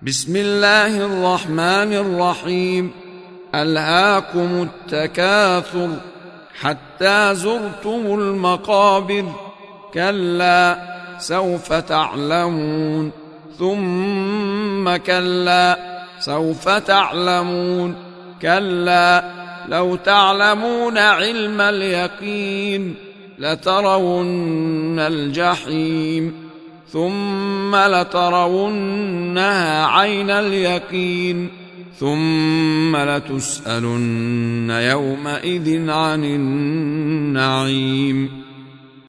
بسم الله الرحمن الرحيم. ألهاكم التكاثر حتى زرتم المقابر، كلا سوف تعلمون، ثم كلا سوف تعلمون، كلا لو تعلمون علم اليقين لترون الجحيم ثم لترونها عين اليقين ثم لتسألن يومئذ عن النعيم.